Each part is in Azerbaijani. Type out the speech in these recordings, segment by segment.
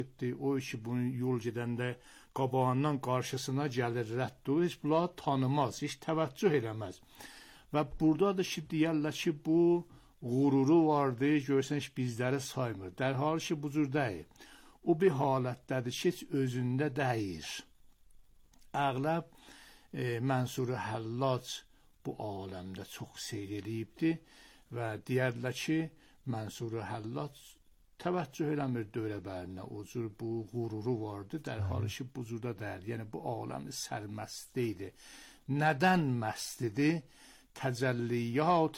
o işi bunun yol gedəndə qabağından qarşısına gəlir rədd olur, heç bunlar tanımaz, heç təvəccüh eləməz. Və burada da ki, deyərlər ki, bu qururu vardı, görsən heç bizləri saymır. در حالی ki, bu cür deyil. O bir halətdədir ki, heç özündə deyir. Əğləb Mənsur Həllac bu aləmdə çox seyr eləyibdi və deyərlər ki, Mənsur Həllac təvəccüh eləmir dövrəbərinə, o cür bu qururu vardı, در حالی ki, bu cürdə deyil. Yəni, bu aləmi sərməstə idi. Nədən məstidir? Təcəlliyat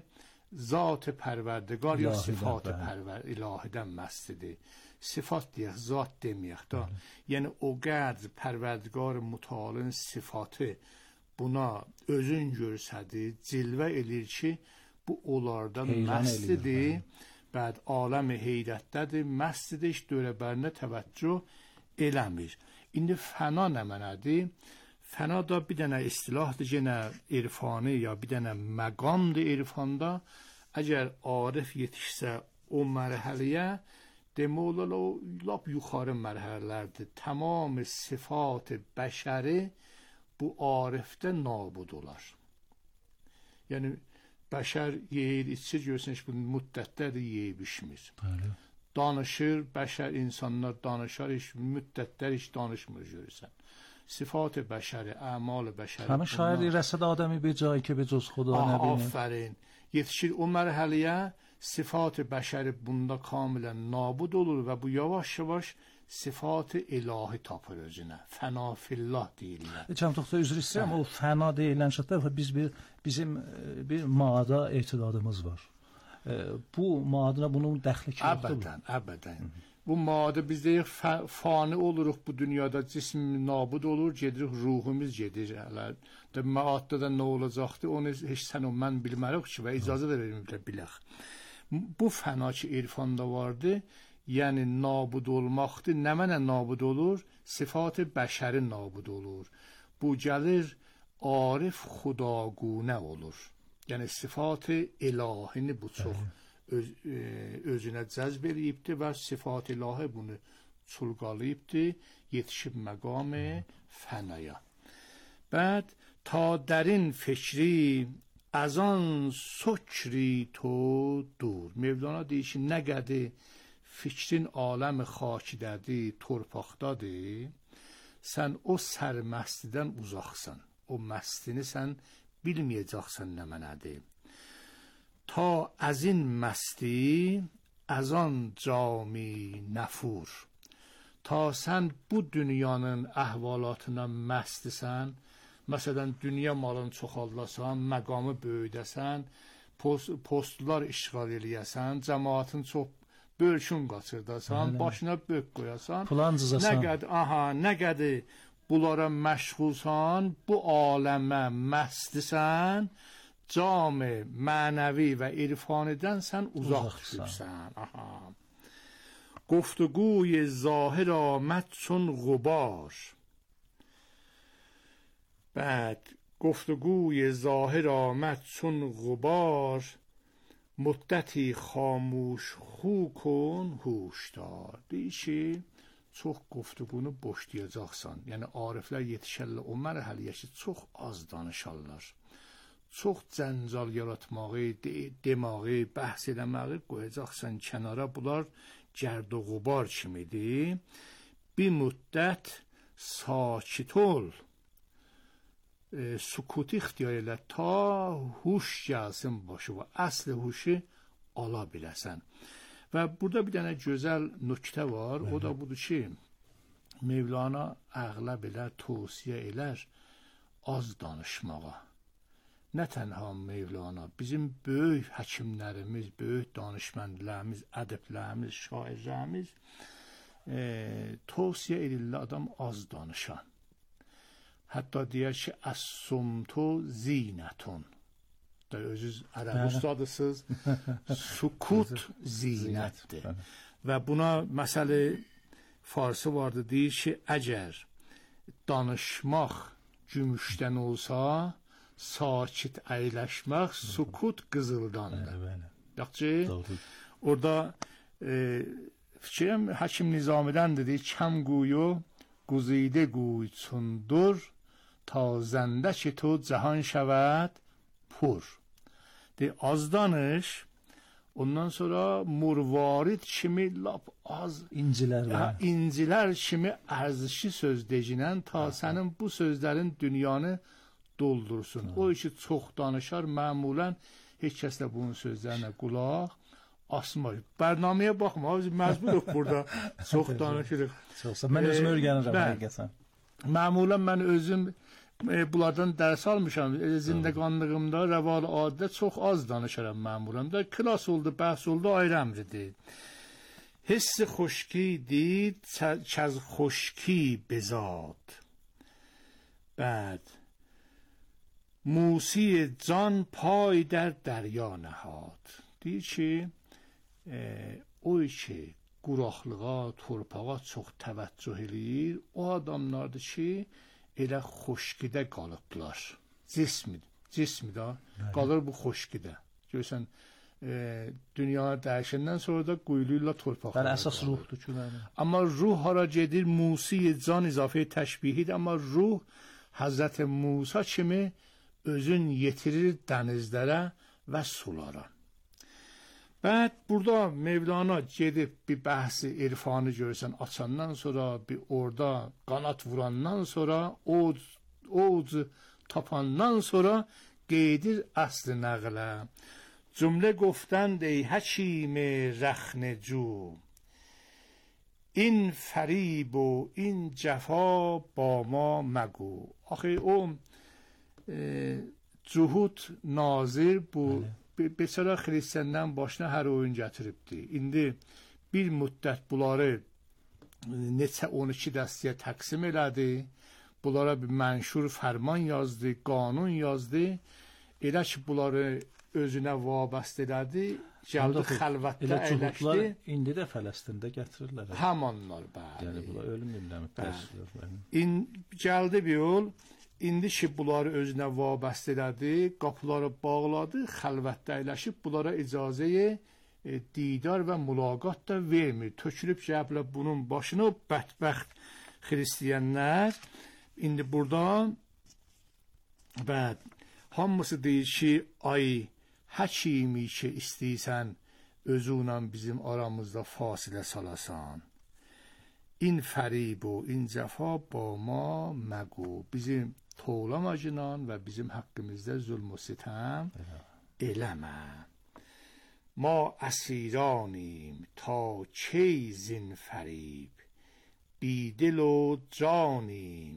zat pərverdگار یا صفات الهیdən məstidir. Sifat deyək, zat deməyək da. Yəni, o qədr pərverdگار mütəalın sifatı buna özün görsədir, cilvə edir ki, bu onlardan məstidir. Bəd aləmi heyrətdədir, məstidir, heç dövrəbərinə təvəccüh eləmir. İndi fəna nə mənədir? Fəna da bir dənə istilahdır, yenə irfani ya bir dənə məqamdır irfanda. Əgər arif yetişsə o mərhələyə, demək olar o lap yuxarı mərhələlərdir. Tamam sifat bəşəri bu arifdə nabud olar. Yəni, bəşər yeyir, içir, görsən ki, bu müddətlərdir yeyib içmir. Danışır, bəşər, insanlar danışar, müddətlər heç danışmır, görürsən. Sifat bəşəri, əmal bəşəri. Həmin şair rəsəd adəmi bir cayı ki, bir cüz xuda nəbini. Afərin. Yetişir o mərhələyə, sifat bəşəri bunda kamilən nabud olur və bu yavaş-yavaş sifat ilahi tapır özünə. Fəna fillah deyirlər. Cəmtoxda üzr istəyirəm, o fəna deyilən şəkildə bizim bir mada etiqadımız var. Bu madına bunun dəxli ki yoxdur. Əbədən. Bu madə biz deyək fani oluruq bu dünyada, cism nabud olur, gedirik, ruhumuz gedir. Məaddə də nə olacaqdır, onu heç sən o mən bilmərik ki və icazə da verilməklə bilək. Bu fəna ki irfanda vardı, yəni nabud olmaqdır. Nə mənə nabud olur? Sifat bəşəri nabud olur. Bu gəlir arif xudagune olur. Yəni sifat ilahini bu çox özünə cəzb eləyibdir və sifat ilahi bunu çulqalayıbdır, yetişib məqam fənaya. Bəd ta dərin fikri از آن سکری تو دور. Mevlana deyir ki, nə qədir fikrin aləmi xakidədir, torpaqdadır, sən o sərməstidən uzaqsan. O məstini sən bilməyəcəksən nə mənədir. Ta əzin məsti, əzan cami nəfur. Ta sən bu dünyanın əhvalatına məstisən, məsələn, dünya malını çoxaldasan, məqamı böyüdəsən, postlar işğal eləyəsən, cəmaatın çox bölkün qaçırdasan, başına bök qoyasan, nə qədir bunlara məşğulsan, bu aləmə məstisən, cami, mənəvi və irfanidən sən uzaq düşürsən. Guftugӯی ظاهر آمد چون غبار. بعد گفتگوی ظاهر آمد چون غبار، مدتی خاموش خو کن هوشدار. deyir çox guftugunu boşlayacaqsan. Yəni ariflər yetişərlər o mərhələyə ki, çox az danışarlar. Çox cəncal yaratmağı, demağı, bəhs eləməyi qoyacaqsan kənara. Bunlar gərd و غبار kimidir. Bir müddət sakit ol. Sukutu ixtiyar elə ta huş gəlsin başı və əsl huşu ala biləsən. Və burada bir dənə gözəl nöqtə var. O da budur ki, Mevlana əğləb elə tövsiyə elər az danışmağa. Nə tənha Mevlana, bizim böyük həkimlərimiz, böyük danışmənlərimiz, ədəblərimiz, şairlərimiz tövsiyə edirlər adam az danışan. Hətta deyər ki, əs-sumtu zinətun. Özünüz ərəb ustadısınız, sukut zinətdir. Və buna məsələ farsı vardı, deyir ki, əgər danışmaq gümüşdən olsa, sakit əyləşmək sukut qızıldandır. Yaxşı, orada fikrim Hakim Nizami'den dedi, kəm guyu guzide guy çundur ta zende ki tu cahan şevet pur. De az danış. Ondan sonra murvarid kimi lap az incilər kimi ərzişi söz decinən ta sənin bu sözlərin dünyanı doldursun. O işi çox danışar, məmulən heç kəslə bunun sözlərinə qulaq asmır. Bərnaməyə baxma, biz məcburuq burada çox danışırıq. Mən özümü öyrənirəm həqiqətən. Məmulən mən özüm bunlardan dərs almışam. Zindəqanlığımda, rəval addə çox az danışaram məmuləm. Da klas oldu, bəhs oldu, ayrı əmridir. Hissi xoşki did, kəz xoşki bezad. Bəd. موسی جان پای در دریا نهاد. deyir ki, o ki quraqlığa, torpağa çox təvəccüh eləyir, o adamlardır ki, elə xoşkidə qalıblar. Cismi da qalır bu xoşkidə. Görürsən, dünya dəyişəndən sonra da quyulurlar torpağa. Bəli, əsas ruhdur ki. Amma ruh hara gedir? Musi can izafə təşbihidir. Amma ruh Həzrət Musa kimi özün yetirir dənizlərə və sulara. Bəd burada Mevlana gedib bir bəhsi irfanı görürsən açandan sonra, bir orada qanat vurandan sonra, oğuz tapandan sonra qeydir əsli nəqlə. Cümlə goftənd ey həkیم rəxnəcü. این فریب و این جفا با ما مگو. آخه o Cuhud nazir bu besara xristiandan başına hər oyun gətiribdi. İndi bir müddət bunları neçə 12 dəstəyə təqsim elədi. Bunlara bir mənşur fərman yazdı, qanun yazdı. Elə ki bunları özünə vabəst elədi. Gəldi xəlvətdə əyləşdi. İndi də Fələstində gətirirlər. Həmanlar, bəli. Yəni bunlar ölüm illəmi təşkil. Gəldi bir yol. İndi ki bunları özünə vabəst elədi, qapıları bağladı, xəlvətdə əyləşib bunlara icazə didar və mülaqat da vermir. Tökülüb gəblər bunun başına bədbəxt xristiyanlar. İndi burada hamısı deyir ki, ay həkimi ki istəyirsən özünlə bizim aramızda fasilə salasan. این فریب و این جفا با ما مگو. bizim toğlamacınan və bizim haqqımızda zulm و ستم eləmə. ما اسیرانیم تا کی زین فریب. بیدل و جانیم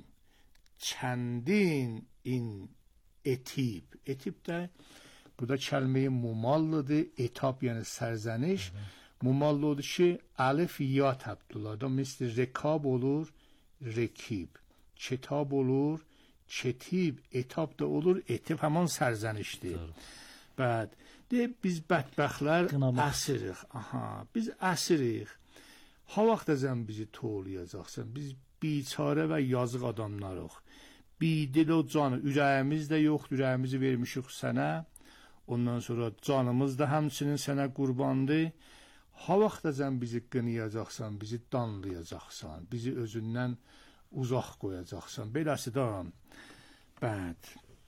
چندین این اتیب. اتیب də burada kəlməyi mumallıdır. Etap yəni sərzəniş. Mumallıdır ki, alif ya təbdülarda misli rekab olur, rekib. Kitab olur, ketib. Etap da olur, etib həman sərzənişdir. Bəd, biz bədbəxtlərəsirik. Bizəsirik. Ha vaxtacən bizi toğlayacaqsan, biz biçarə və yazıq adamlarıq. Bidil o canı, ürəyimiz də yoxdur, ürəyimizi vermişik sənə. Ondan sonra canımız da həmçinin sənə qurbandır. Ha vaxtacən bizi qınayacaqsan, bizi danlayacaqsan, bizi özündən uzaq qoyacaqsan. Beləsi də, bəd.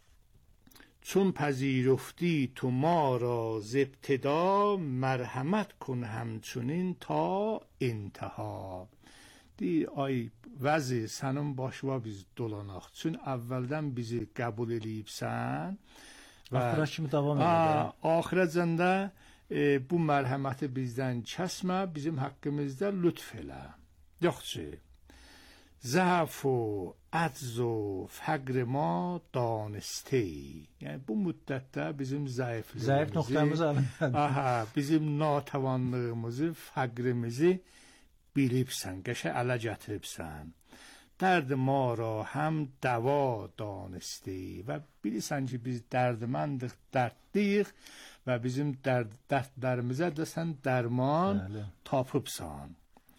چون پذیرفتی تو ما را ز ابتدا مرحمت کن همچنین تا انتها. Deyir, ay vəzir, sənin başına biz dolanaq. Çün əvvəldən bizi qəbul eləyibsən. Axıra kimi davam edir. Axirəcən də bu mərhəməti bizdən kəsmə, bizim haqqımızda lütf elə. Yoxçu. ضعف و عجز و فقر ما دانسته. Yəni bu müddətdə bizim zəifliyimizi, bizim natəvanlığımızı, fəqrimizi bilibsən, qəşə ələ gətiribsən. Dərd ma ra həm dəva danısti. Və bilirsən ki, biz dərdməndik, dərdliyik və bizim dərdlərimizə də sən dərman tapıbsan.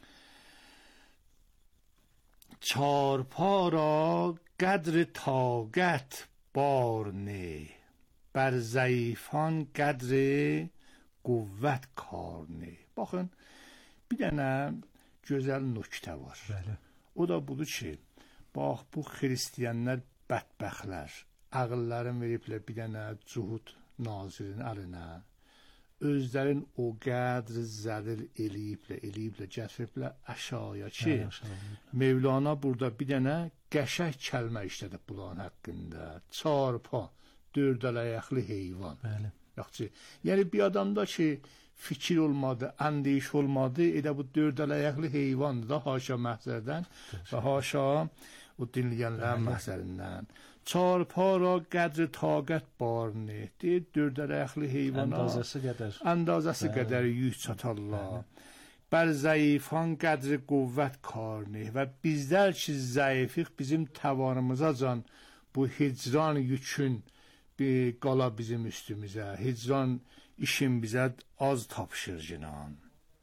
چارپا را قدر طاقت بار نه. بر ضعیفان قدر قوت کار نه. Baxın, Bir dənə gözəl nöqtə var. Bəli. O da budur ki, bax bu xristianlar bədbəxtlər ağılların veriblər bir dənə Cuhud nazirin əlinə. Özlərin o qədr zəlil eləyiblər, gətiriblər aşağıya ki, Mevlana burada bir dənə qəşəng kəlmə işlədib bunların haqqında. Çarpa, dördələyəkli heyvan. Bəli. Yaxşı. Yəni bir adamda ki, fikir olmadı, andiş olmadı, elə bu dördələyəkli heyvandır da haşa məhzərdən və haşa o dinləyənlərin məhzərindən. Çarpa را قدر طاقت بار نه deyir dördələyəkli heyvana əndazəsi qədər yük çatarlar. Bər zəifan qədri qüvvət kar ne və bizlər ki zəifiq bizim tavanımıza can bu hicran yükün qala bizim üstümüzə, hicran işin bizə az tapşır cinan.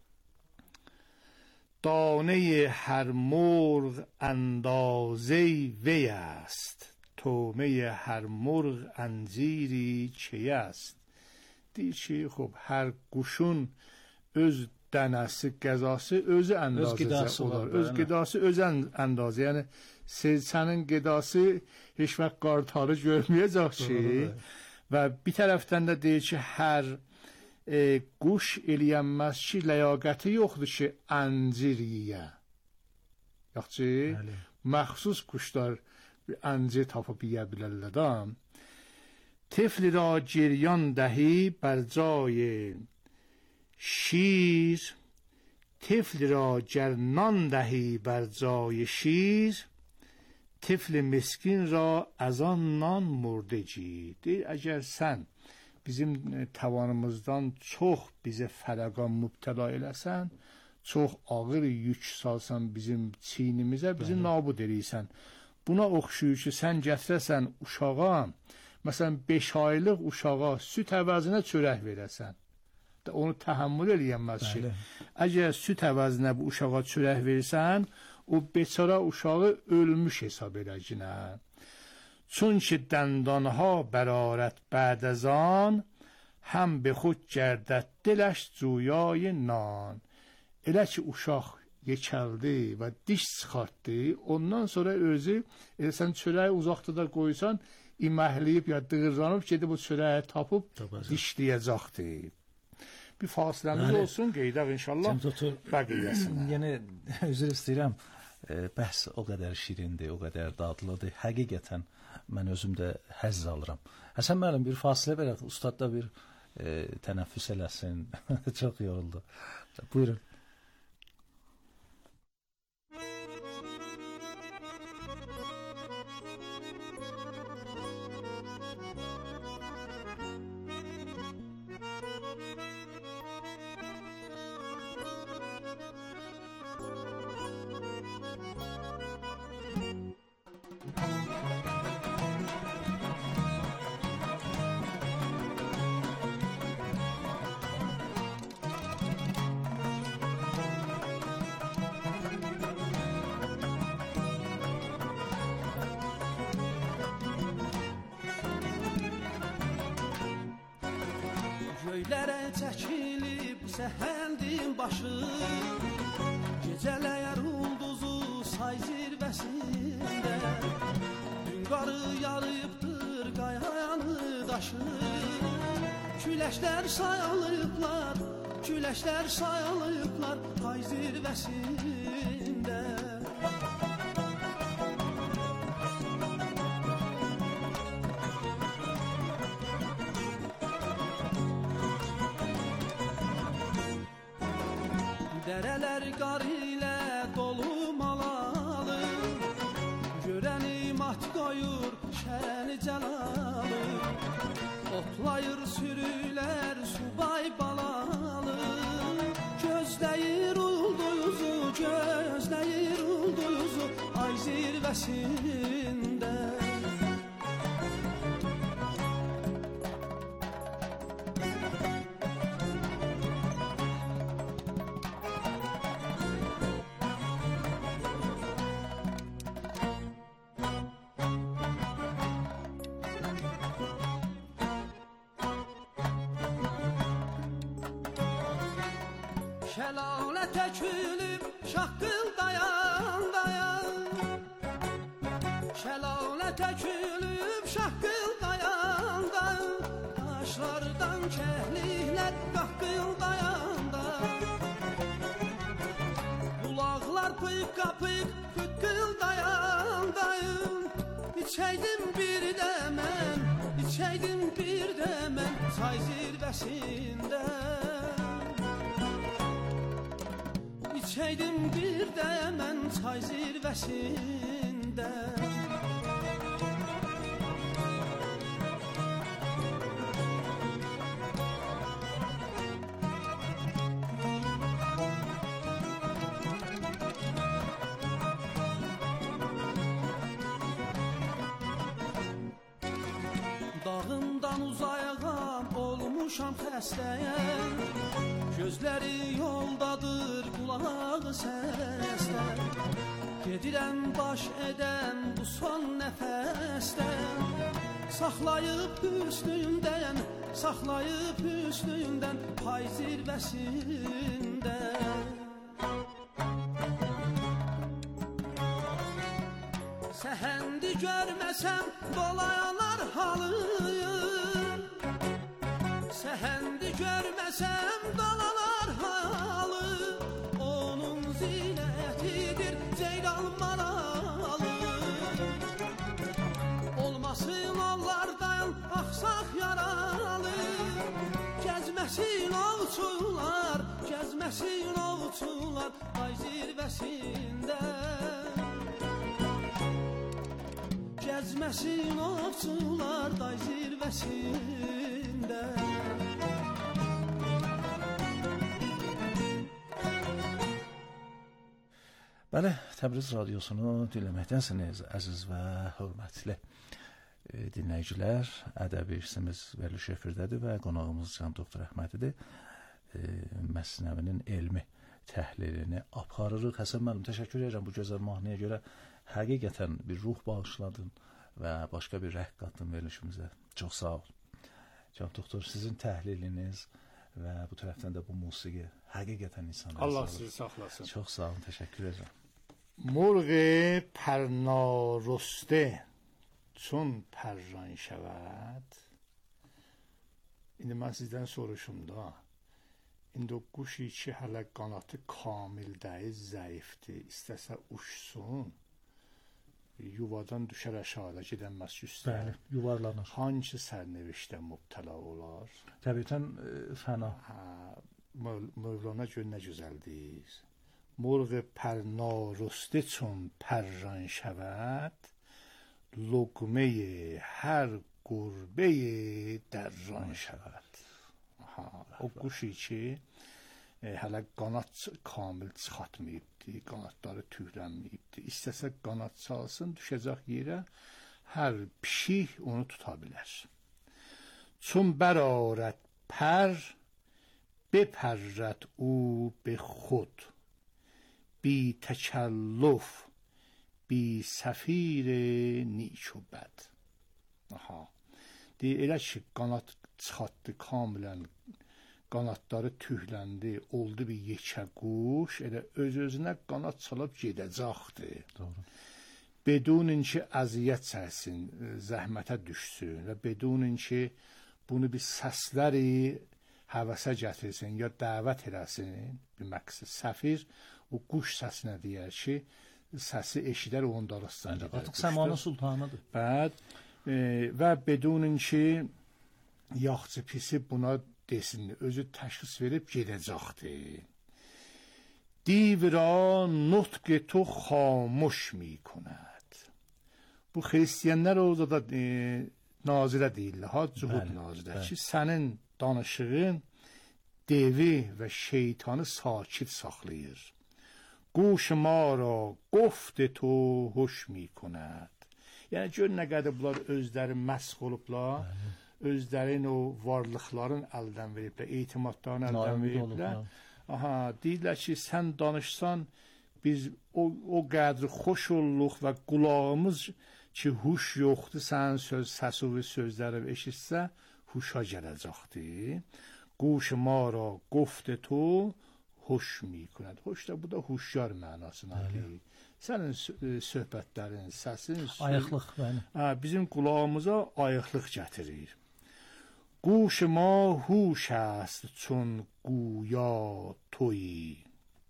دانه هر مرغ اندازه وی است تومه هر مرغ انزیری چی است deyir ki, xub, hər quşun öz dənəsi, qəzası özü əndazəsi olar. Öz qidası öz əndazə. Yəni, sənin qidası heç vaxt qartarı görməyəcək ki, və bir tərəfdən də deyir ki, hər quş eləyənməz ki, ləyaqəti yoxdur ki, əncir yiyə. Yaxçı, məxsus quşlar əncir tapıb yiyə bilərlər da. طفل را جریان دهی بر جای شیر طفل را جرنان دهی بر جای شیر طفل مسکین را از آن نان مرده جی deyir, əgər sən bizim tavanımızdan çox bizə fərəqa mübtəla eləsən, çox ağır yük salsan bizim çiynimizə, bizi nabud eləysən. Buna oxşuyur ki, sən gətirəsən uşağa, məsələn 5 aylıq uşağa süt əvəzinə çörək verəsən. Onu təhəmmül eləyənməz ki, əgər süt əvəzinə bu uşağa çörək versən, o beçara uşağı ölmüş hesab edəcəksinə. Çünki dəndانها برآرد بعد از آن هم به خود گردد دلش جویای نان. Elə ki uşaq yekəldi və diş çıxartdı, ondan sonra özü sən çörəyi uzaqda da qoysan, iməhləyib ya dığırlanıb gedib o çörəyi tapıb dişləyəcəkdi. Bir fasiləmiz olsun, qeydaq inşallah bəqiyyəsinə. Yəni, üzr istəyirəm, bəhs o qədər şirindir, o qədər dadlıdır. Həqiqətən mən özüm də həzz alıram. Həsən müəllim, bir fasilə verək, ustad da bir tənəffüs eləsin. Çox yoruldu. Buyurun. Göylərə çəkilib səhəndin başı Gecələyər ulduzu say zirvəsində Dün qarı yarıbdır qayanı daşı Küləşlər sayalıblar ay zirvəsində Dərələr qar ilə dolu malalı Görəni mat qoyur şəni cəlalı Otlayır sürülər subay balalı Gözləyir ulduzu ay zirvəsində Şəlalə tökülüb şaqqıldayan dayan. Şəlalə tökülüb şaqqıldayan dayan. Daşlardan kəhliklər qaqqıldayan dayan. Bulaqlar pıqqa-pıq pıqqıldayan dayan. İçəydim bir də mən, içəydim bir də mən çay zirvəsində. İçəydim bir də mən çay zirvəsində. Dağımdan uzayağam olmuşam xəstəyəm. Gözləri yoldadır, qulağı səsdə. Gedirəm baş edəm bu son nəfəsdən. Saxlayıb hüsnündən, saxlayıb hüsnündən pay zirvəsində. Səhəndi görməsəm dolayanar halıyım. Səhəndi görməsəm dolalar halı. Onun zinətidir ceylan maralı. Olmasın onlardan axsaq yaralı. Gəzməsin ovçular, gəzməsin ovçular ay zirvəsində. Gəzməsin ovçular day zirvəsində. Bəli, Təbriz radiosunu dinləməkdənsiniz, əziz və hörmətli dinləyicilər. Ədəbi irsimiz veriliş efirdədir və qonağımız Cənab Doktor Əhmədidir. Məsnəvinin elmi təhlilini aparırıq. Həsən müəllim, təşəkkür edirəm bu gözəl mahnıya görə. Həqiqətən bir ruh bağışladın və başqa bir rəh qatdın verilişimizə. Çox sağ ol. Cənab Doktor, sizin təhliliniz və bu tərəfdən də bu musiqi həqiqətən insanları Allah sizi saxlasın. Çox sağ olun, təşəkkür edirəm. مرغ پرنارسته چون پران شود. İndi mən sizdən soruşum da. İndi o quş içi hələ qanatı kamil deyil, zəifdir. İstəsə uçsun, yuvadan düşər aşağıda gedəməz üstə. Bəli, yuvarlanır. Hangi sərnevişdə mübtəla olar? Təbiətən fəna. Mövlana görə nə gözəldir. مرغ پرنارسته چون پران شود لقمه هر گربه دران şəvəd. O quş ki hələ qanat kamil çıxatmayıbdı, qanatları tüylənməyibdi. İstəsə qanat çalsın, düşəcək yerə hər pişik onu tuta bilər. چون برآرد پر بپرد او به خود بی تکلف بی سفیر نیک و بد. Deyir, elə ki qanat çıxatdı kamilən, qanatları tühləndi, oldu bir yekə quş, elə öz-özünə qanat çalıb gedəcəkdi. Doğru. Bedun ki əziyyət çəksin, zəhmətə düşsün və bedun ki bunu bir səsləri həvəsə gətirsin ya dəvət eləsin, bir məqsəd. Səfir o quş səsinə deyər ki, səsi eşidər onun darıstan gedər. Artıq səmanın sultanıdır. Və bedunun ki, yaxçı pisi buna desin, özü təşxis verib gedəcəkdir. دیو را نطق تو خاموش می کند. Bu xristianlar orada da nazirə deyirlər, ha, cuhud nazirə ki, sənin danışığın devi və şeytanı sakit saxlayır. Quş ma ra گفت تو hoş mi کند. Yəni gör nə qədər bunlar özləri məşğ olublar, özlərin o varlıqların əldən veriblər, etimadlarını əldən veriblər. Aha, deyirlər ki, sən danışsan, biz o qədri xoş olluq və qulağımız ki, huş yoxdur, sənin səsi və sözləri eşitsə, huşa gələcəkdir. Quş ma ra گفت تو hoş میکند. Hoş da bu da huşyar mənasındadır. Sənin söhbətlərin, səsin, ayıqlıq bəli. Bizim qulağımıza ayıqlıq gətirir. Quş ma huş است چون گویا تویی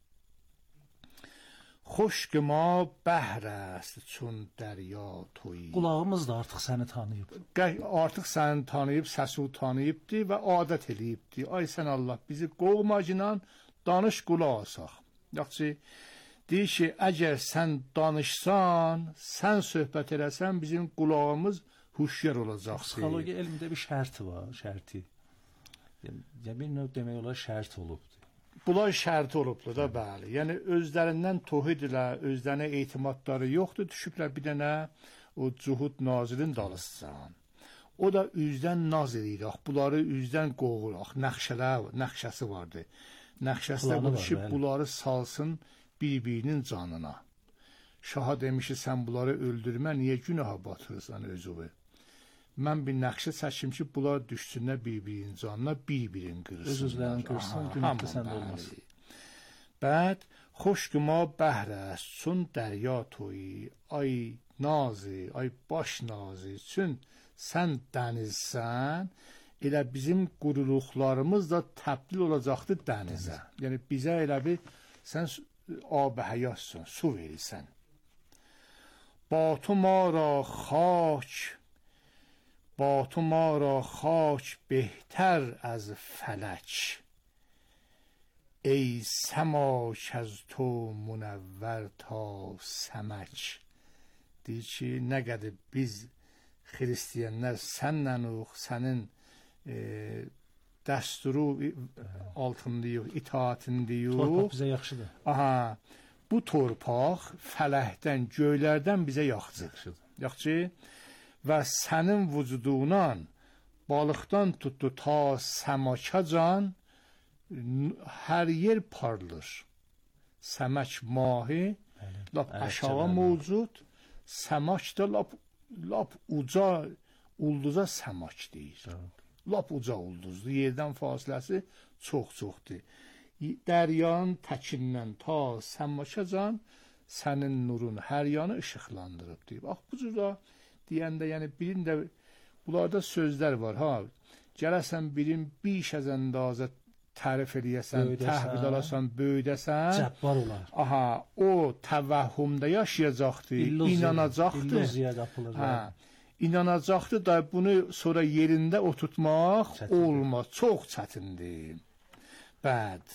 خشک ما بحر است چون دریا تویی. Qulağımız da artıq səni tanıyıb. Artıq səni tanıyıb, səsi tanıyıbdı və adət eləyibdi. Ay sən Allah bizi qovmacla danış qulaq asaq. Yaxşı, deyir ki, əgər sən danışsan, sən söhbət eləsən, bizim qulağımız huşyar olacaq. Psixologiya elmində bir şərti var, şərti. Yəni bir növ demək olar şərt olubdu. Bunlar şərti olubdu da, bəli. Yəni özlərindən tohid ilə, özlərinə etimadları yoxdur, düşüblər bir dənə o Cuhud Nazilin dalısıcan. O da üzdən naz edirik, bunları üzdən qovuruq, nəxşəsi vardı. Nəxşəsi də budur ki, bunları salsın bir-birinin canına. Şaha demiş ki, sən bunları öldürmə, niyə günaha batırırsan özünü? Mən bir nəxşə çəkim ki, bunlar düşsünlər bir-birinin canına, bir-birini qırsınlar. Öz-özlərini qırsın, günahda səndə olmasın. Bəd, xoşqıma bəhr است çün dərya toyi, ay nazı, ay baş nazı, çün sən dənizsən, elə bizim quruluqlarımız da təbdil olacaqdı dənizə. Yəni, bizə elə bir, sən ab-ı həyatsan, su verirsən. با تو ما را خاک بهتر از فلک ای سماک از تو منور تا سمک. deyir ki, nə qədər biz xristiyanlar sənnənuq, sənin dəsturu altındayıq, itaatindayıq. Torpaq bizə yaxşıdır. Aha, bu torpaq fələkdən, göylərdən bizə yaxşıdır. Yaxşı. Və sənin vücudundan, balıqdan tutdu ta səmakacan, hər yer parlır. Səmək mahi, lap aşağı mövcud, səmak da lap uca, ulduza səmak deyir. Lap uca ulduzdur, yerdən fasiləsi çox-çoxdur. Dəryanın təkindən ta səmakacan, sənin nurun hər yanı işıqlandırıb deyib. Bax, bu cürdə deyəndə, yəni birində, bunlarda sözlər var, ha, gələsən birin biş əz əndazə tərif eləyəsən, təhvid alasan, böyüdəsən, cəbbar olar. Aha, o təvəhhümdə yaşayacaqdır, inanacaqdır. İllüziya qapılır. İnanacaqdır da bunu sonra yerində oturtmaq olmaz, çox çətindir. Bəd.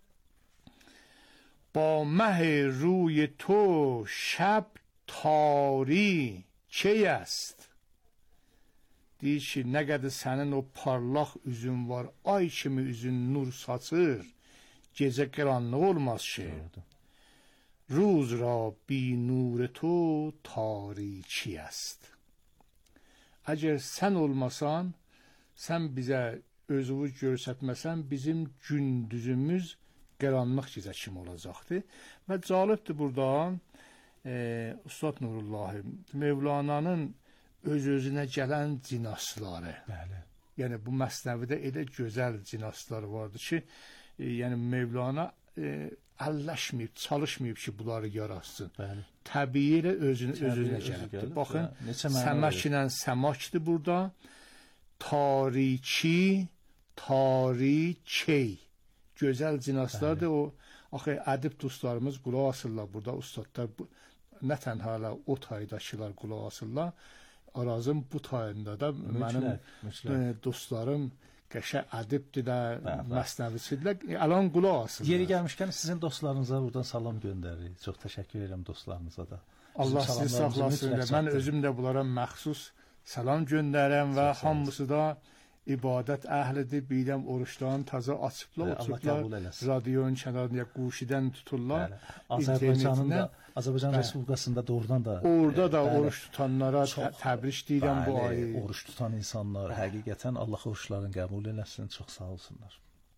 با مه روی تو شب تاری کی است؟ deyir ki, nə qədər sənin o parlaq üzün var, ay kimi üzün nur saçır, gecə qaranlıq olmaz ki. روز را بی نور تو تاریکی است. Əgər sən olmasan, sən bizə özünü göstərməsən, bizim gündüzümüz qaranlıq gecə kimi olacaqdır. Və cəlibdir burada Ustad Nurullahi Mevlana'nın öz-özünə gələn cinasları. Bəli. Yəni bu məsnəvidə elə gözəl cinaslar vardı ki, yəni Mevlana əlləşməyib, çalışmayıb ki, bunları yaratsın. Bəli. Təbii ilə özünə gəlibdir. Baxın, səməklə səmakdır burada. Tariki, tarikey. Gözəl cinaslardır. O, axı, ədib dostlarımız qulaq asırlar burada, ustadlar, nə tənhalə o taydakılar qulaq asırlar. Arazın bu tayında da mənim dostlarım qəşə ədibdirlər, məsnəvisidirlər. Əlan qulaq asırlar. Yeri gəlmişkən sizin dostlarınıza buradan salam göndəririk. Çox təşəkkür edirəm dostlarınıza da. Allah sizi saxlasın. Mən özüm də bunlara məxsus salam göndərəm və hamısı da ibadət əhlidir. Biləm oruçlarını təzə açıblar, oturublar, radionun kənarında quşidən tuturlar. Azərbaycan Respublikasında doğrudan da orada da oruç tutanlara təbrik deyirəm bu ayı. Oruç tutan insanlar həqiqətən Allah oruçlarını qəbul eləsin, çox sağ olsunlar.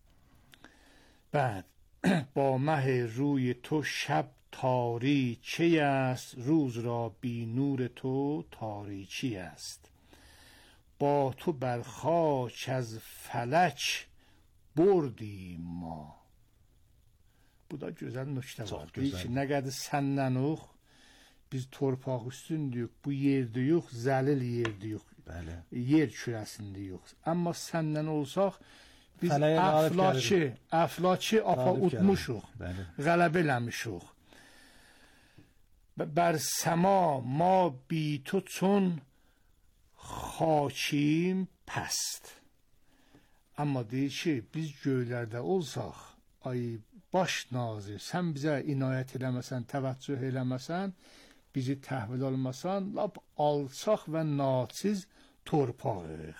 بعد با مه روی تو شب تاریکی است روز را بی نور تو تاریکی است با تو بر خاک از فلک بردیم ما Bu da gözəl nöqtə Çox var. Deyir gözəl. ki, nə qədər səndənuq, biz torpaq üstündük, bu yerdəyik, zəlil yerdəyik. Bəli. Yer kürəsindəyik. Amma səndən olsaq, biz Fələyə qalib əflaki apa Qalib utmuşuq, Bəli. qələbə eləmişuq. بر سما ما بی تو چون خاکیم پست. Amma deyir ki, biz göylərdə olsaq, ay baş nazir, sən bizə inayət eləməsən, təvəccüh eləməsən, bizi təhvil almasan, lap alçaq və naçiz torpağıq.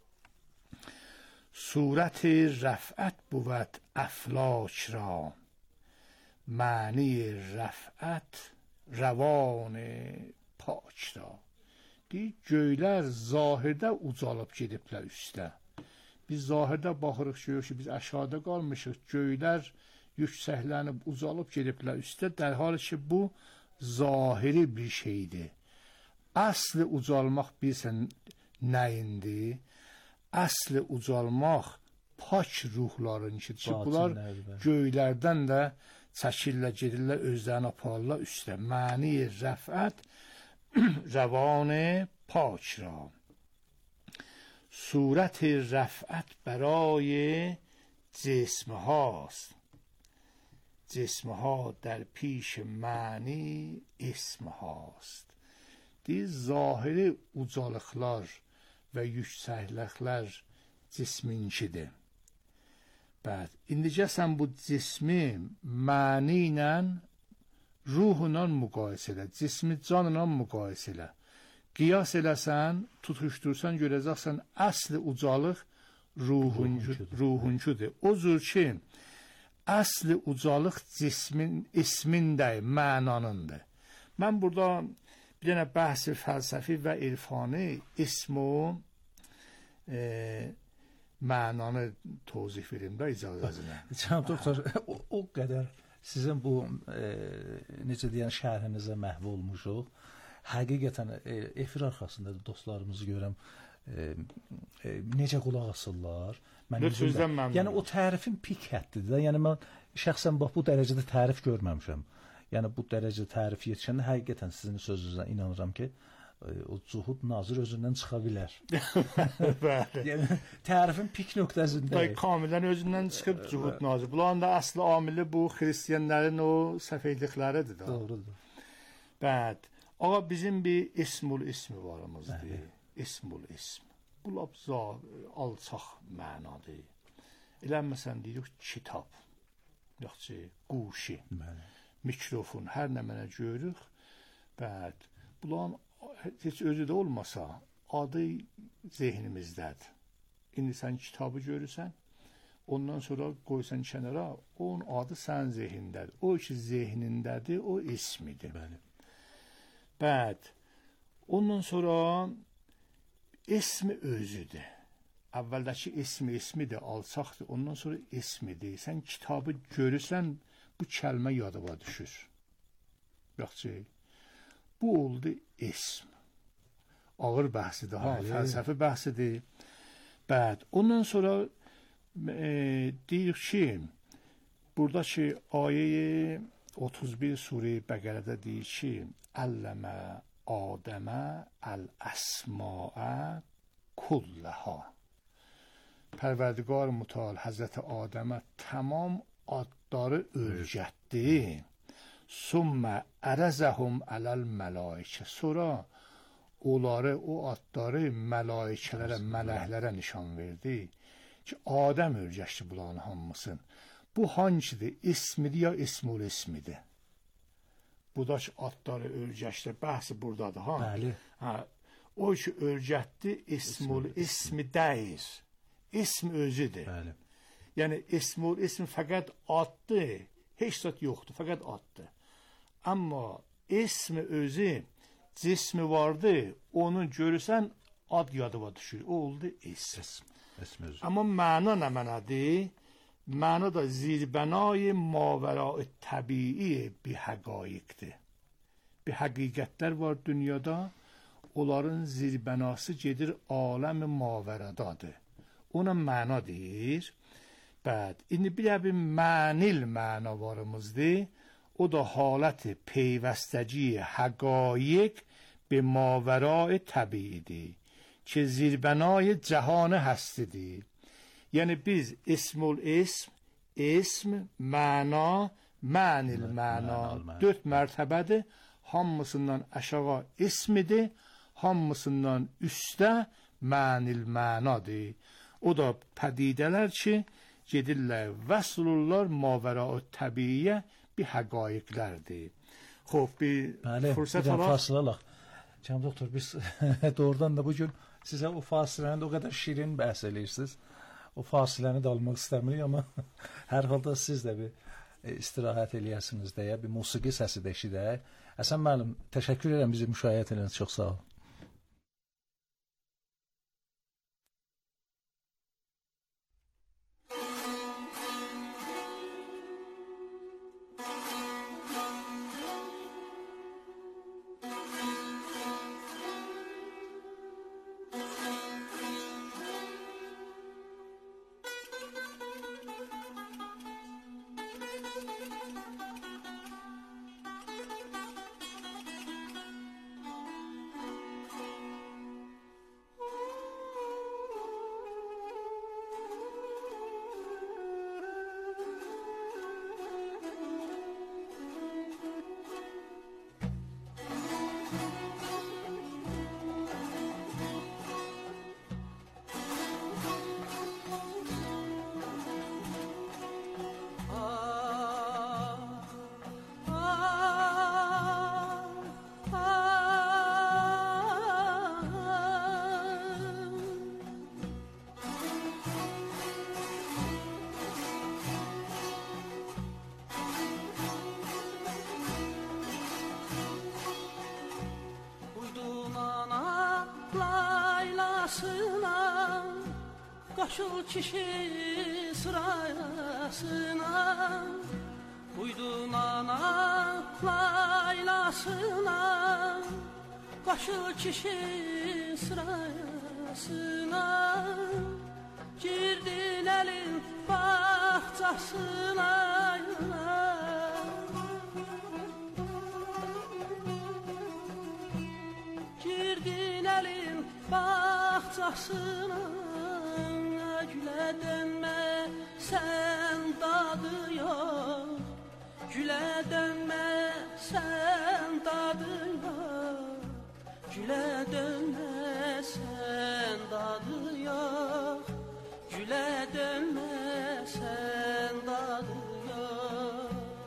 صورت رفعت بود افلاک را، معنی رفعت روان پاک را. Deyir, göylər zahirdə ucalıb gediblər üstə. Biz zahirdə baxırıq ki, biz aşağıda qalmışıq. Göylər yüksəklənib ucalıb gediblər üstə. Dərhal ki, bu zahiri bir şeydir. Əsli ucalmaq bilsən nəyindi? Əsli ucalmaq pak ruhların ki, bunlar göylərdən də çəkirlər, gedirlər, özlərini aparırlar üstə. Məni rəfət روان پاک را. صورت رفعت برای جسم هاست، جسم ها در پیش معنی اسم هاست. Deyir, zahiri ucalıqlar və yüksəkliklər cisminkidir. Bəd, indicə sən bu cismi məni ilə ruhundan müqayisə elə, cismi canla müqayisə elə. Qiyas eləsən, tutuşdursan, görəcəksən, əsli ucalıq ruhuncudur. O cür ki, əsli ucalıq cismin, ismində, mənanındır. Mən burada bir dənə bəhs fəlsəfi və irfani ism o mənanı tozih verim də icazəsinə. Cənab doktor, o qədər sizin bu necə deyən şərhinizə məhv olmuşuq. Həqiqətən efir arxasında dostlarımızı görəm necə qulaq asırlar. Yəni o tərifin pik həddidir. Yəni mən şəxsən bax bu dərəcədə tərif görməmişəm. Yəni bu dərəcədə tərif yetişəndə həqiqətən sizin sözünüzə inanıram ki, o cuhud nazir özündən çıxa bilər. Yəni tərifin pik nöqtəsində. Kamilən özündən çıxıb cuhud nazir. Bunların da əsli amili bu xristiyanların o səfeylikləridir də. Doğrudur. Bəd, ağa bizim bir ismul ismi varımızdır. İsmul ism. Bu lap alçaq mənadır. Elə məsələn deyirik kitab, yoxsa quşi, mikrofon, hər nə mənə görürük. Bəd, bunların heç özü də olmasa, adı zehnimizdədir. İndi sən kitabı görürsən, ondan sonra qoysan kənara, onun adı sənin zehnindədir. O ki, zehnindədir, o ismidir. Bəd, ondan sonra ismi özüdür. Əvvəldəki ismidir, alçaqdır, ondan sonra ismidir. Sən kitabı görürsən, bu kəlmə yadıma düşür. Yoxsa, bu oldu ism. Ağır bəhsidir, fəlsəfi bəhsidir. Bəd, ondan sonra deyir ki, buradakı ayə 31 Surə Bəqərədə deyir ki, Əlləmə Adəmə əl-əsmaə kulləhə. Pərverdigar mütəal Həzrət Adəmə tamam adları öyrətdi. Sümmə ərəzəhum ələl mələikə. Sonra onları, o adları mələikələrə, mələklərə nişan verdi ki, Adəm öyrəşdi bunların hamısın. Bu hancidir? İsmidir ya ismul ismidir? Buradakı adları öyrəşdi, bəhsi buradadır. Bəli. O ki, öyrətdi, ismul ismi deyir. İsm özüdür. Bəli. Yəni, ismul ism fəqət addır, heç zət yoxdur, fəqət addır. Amma ismi özü, cismi vardı, onu görürsən, ad yadıma düşür. O oldu ism. Amma məna nə mənadır? Məna da zirbənay mavərai təbii bir həqaiqdir. Bir həqiqətlər var dünyada, onların zirbənası gedir aləm mavəradadır. Ona məna deyir. Bəd, indi bir mənil mənavarımızdır. O da halət peyvəstəci həqaiq به ماورای طبیعیdir که زیربنای جهان هستیdir. Yəni biz ismul ism, məna, mənil məna 4 mərtəbədir. Hamısından aşağı ismidir, hamısından üstə mənil mənadır. O da pədidələr ki, gedirlər vəslullar mavərای təbiiyə bir həqaiqlərdir. Xub, bir fürsət alaq. Fasilə alaq. Cənab doktor, biz doğrudan da bugün sizə o fasiləni də o qədər şirin bəhs edirsiniz. O fasiləni də almaq istəmirik, amma hər halda siz də bir istirahət eləyəsiniz deyə bir musiqi səsi də eşidək. Həsən müəllim, təşəkkür edirəm bizi müşahidə etdiyiniz, çox sağ olun. Kaşıl kişi sırasına uydun ana laylasına Kaşıl kişi sırasına girdin elin bahçasına girdin elin bahçasına Gülə dönmə, sən dadı yox Gülə dönmə, sən dadı yox Gülə dönmə, sən dadı yox Gülə dönmə, sən dadı yox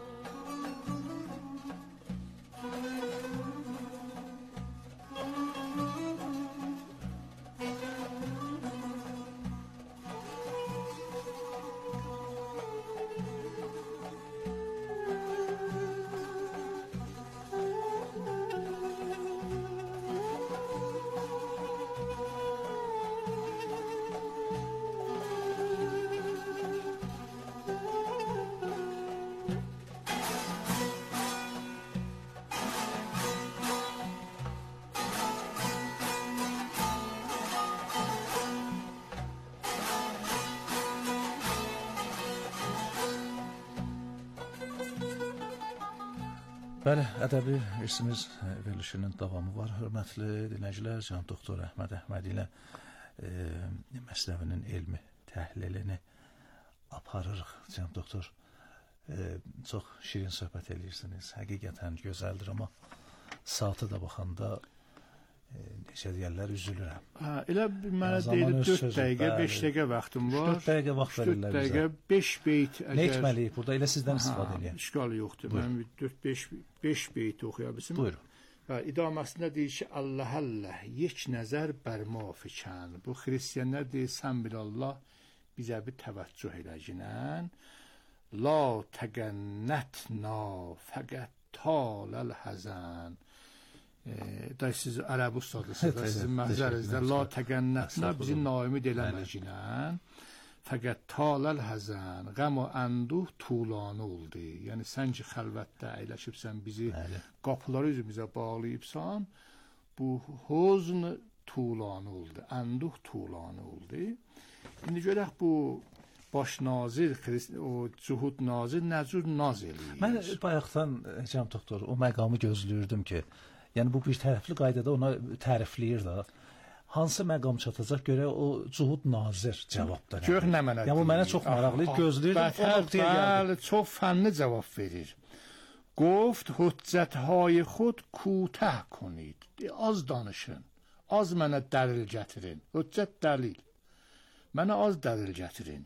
Bəli, ədəbi irsimiz verilişinin davamı var. Hörmətli dinləyicilər, cənab doktor Əhməd Əhmədi ilə Məsnəvinin elmi təhlilini aparırıq. Cənab doktor, çox şirin söhbət edirsiniz. Həqiqətən gözəldir, amma saata da baxanda necə deyərlər, üzülürəm. Elə mənə deyilib 4 dəqiqə, 5 dəqiqə vaxtım var. 4 dəqiqə vaxt verirlər bizə. 4 dəqiqə, 5 beyt. Nə etməliyik burada? Elə sizdən istifadə edəyəm. İşgal yoxdur. Mən 4-5 beyt oxuya bilsin. Buyurun. İdaməsində deyir ki, Allah Allah, yek nəzər bər ma fikən. Bu xristiyanlar deyir, sən bil Allah bizə bir təvəccüh eləginən. La təqənnətna fəqət taləl həzən. Da siz ərəb ustadısınız, sizin məhzərinizdə la təqənnətna bizi naimid eləməginən. Fəqət taləl həzən, qəm o ənduh tulanı oldu. Yəni sən ki xəlvətdə əyləşibsən, bizi qapıları üzümüzə bağlayıbsan, bu huzn tulanı oldu, ənduh tulanı oldu. İndi görək bu baş nazir, o Cuhud nazir nə cür naz eləyir. Mən bayaqdan cənab doktor o məqamı gözləyirdim ki, yəni bu bir tərəfli qaydada ona tərifləyir də. Hansı məqam çatacaq görə o Cuhud nazir cavabda. Gör nə mənə. Yəni bu mənə çox maraqlı idi, gözləyirdim. Bəli, çox fənli cavab verir. گفت حجت‌های خود کوتاه کنید. az danışın. Az mənə dəlil gətirin. Hüccət dəlil. Mənə az dəlil gətirin.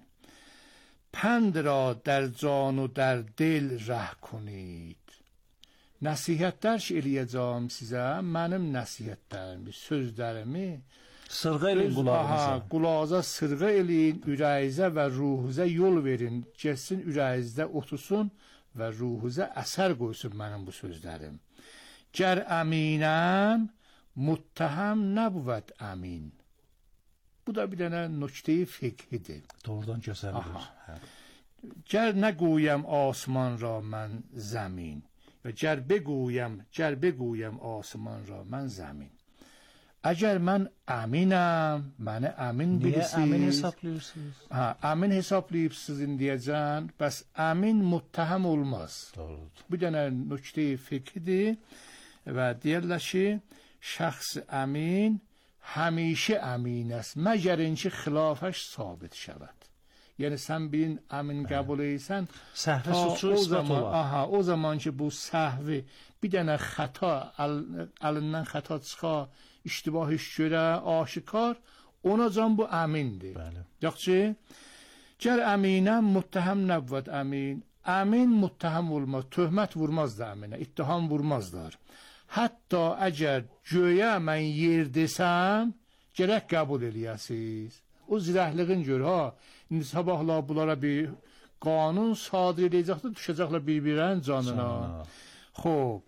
پند را در جان و در دل ره کنید. Nəsihətlər eləyəcəm sizə, mənim nəsihətlərimi, sözlərimi sırğa eləyin qulağınıza. Qulağınıza sırğa eləyin, ürəyinizə və ruhunuzə yol verin. Getsin ürəyinizdə otursun və ruhunuzə əsər qoysun mənim bu sözlərim. Gər əminəm, muttəhəm nəbvət əmin. Bu da bir dənə nöqtəyi fiqhidir. Doğrudan gözəldir. Gər nə qoyam asman ra mən zəmin. Və gər beguyəm asman ra mən zəmin. Əgər mən əminəm, məni əmin bilirsiniz. Niyə əmin hesablayırsınız? Əmin hesablayıbsınız indiyəcən, bəs əmin muttəhəm olmaz. Doğrudur. Bu dənə nöqtəyi fiqhidir və deyirlər ki, şəxs əmin həmişə əmin است, məgər inki xilafəş sabit şəvət. Yəni sən birin əmin qəbul edirsən, səhvi suçu isbat olar. O zaman ki bu səhvi bir dənə xəta əlindən xəta çıxa, iştibah iş görə, aşikar, ona can bu əmindir. Bəli. Yoxçu, gər əminəm, muttəhəm nəbvət əmin. Əmin muttəhəm olmaz, töhmət vurmaz da əminə, ittiham vurmazlar. Hətta əgər göyə mən yer desəm, gərək qəbul eləyəsiniz. O zirəhliğin gör, İndi sabahla bunlara bir qanun sadir edəcəkdir, düşəcəklər bir-birinin canına. Xob,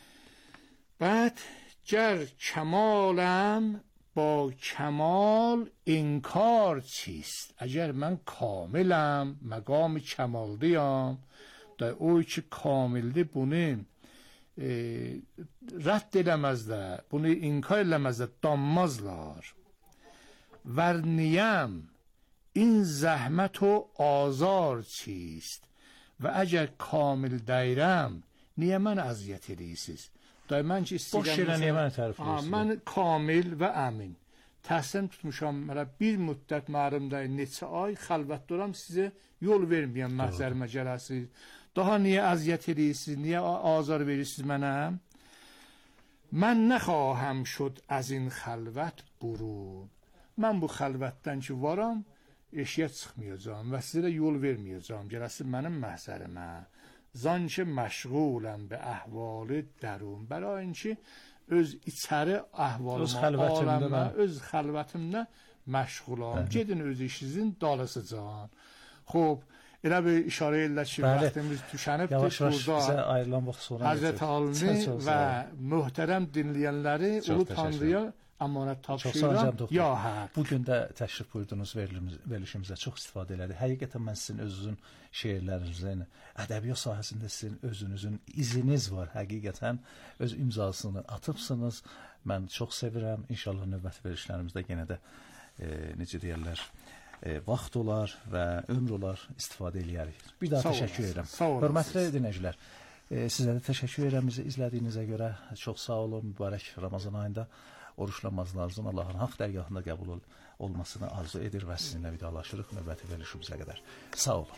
bəd, gər kəmaləm, با کمال انکار چیست؟ اگر من کاملم مقام کمالدیم da o ki kamildir bunu rədd eləməzlər, bunu inkar eləməzlər, danmazlar. Vərniyəm این زحمت و آزار چیست و اگر کامل دیرم niyə mən əziyyət edirsiniz? Mən ki istəyirəm, mən kamil və əmin təhsil tutmuşam, mənə bir müddət mərimdə neçə ay xəlvət duram, sizə yol verməyəm, məhzərimə gələsiniz. Daha niyə əziyyət edirsiniz, niyə azar verirsiniz mənə? Mən nəxواهم şud az این xəlvət burun. Mən bu xəlvətdən ki varam, eşiyə çıxmayacağım və sizə yol verməyəcəm, gələsiniz mənim məhzərimə. Zan ki məşğuləm bi əhvalı dərun. Bəra ki öz içəri əhvalıma, öz xəlvətimdə məşğulam. Gedin öz işinizin dalısıcan. Xob, elə bir işarə elə ki, vaxtımız tüşənibdir. Yavaş-yavaş bizə ayrılan vaxt sonra Həzrət Alini və möhtərəm dinləyənləri Ulu Tanrıya əmanət tapşırıram. Ya hə. Bugün də təşrif buyurdunuz, verilişimizə çox istifadə elədik. Həqiqətən mən sizin özünüzün şeirlərinizin, ədəbiyyat sahəsində sizin özünüzün iziniz var. Həqiqətən öz imzasını atıbsınız. Mən çox sevirəm. İnşallah növbəti verilişlərimizdə yenə də necə deyirlər, vaxt olar və ömr olar istifadə eləyərik. Bir daha təşəkkür edirəm. Hörmətli dinləyicilər, sizə də təşəkkür edirəm bizi izlədiyinizə görə. Çox sağ olun. Mübarək Ramazan ayında oruç namazlarınızın Allahın haqq dərgahında qəbul olmasını arzu edir və sizinlə vidalaşırıq növbəti verilişimizə qədər. Sağ olun.